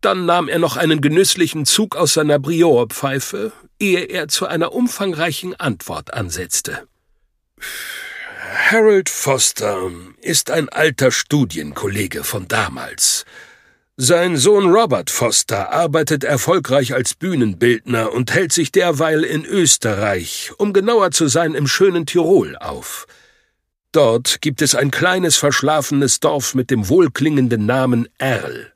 Dann nahm er noch einen genüsslichen Zug aus seiner Brior-Pfeife, ehe er zu einer umfangreichen Antwort ansetzte. Harold Foster ist ein alter Studienkollege von damals. Sein Sohn Robert Foster arbeitet erfolgreich als Bühnenbildner und hält sich derweil in Österreich, um genauer zu sein im schönen Tirol, auf. Dort gibt es ein kleines verschlafenes Dorf mit dem wohlklingenden Namen Erl.